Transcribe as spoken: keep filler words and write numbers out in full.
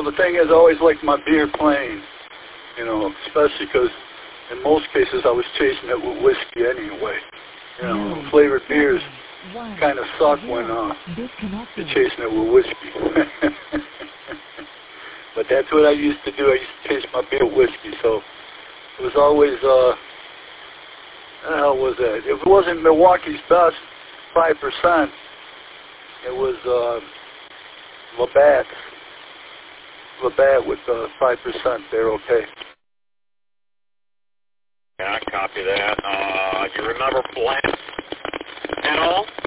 know, the thing is, I always liked my beer plain, you know, especially because in most cases I was chasing it with whiskey anyway. You know, flavored beers kind of suck when uh, you're chasing it with whiskey. But that's what I used to do. I used to chase my beer with whiskey, so it was always, uh, what the hell was that? If it wasn't Milwaukee's Best, five percent, it was uh, Labatt. Labatt with uh, five percent. They're okay. Yeah, I copy that. Uh, you remember Blanton at all?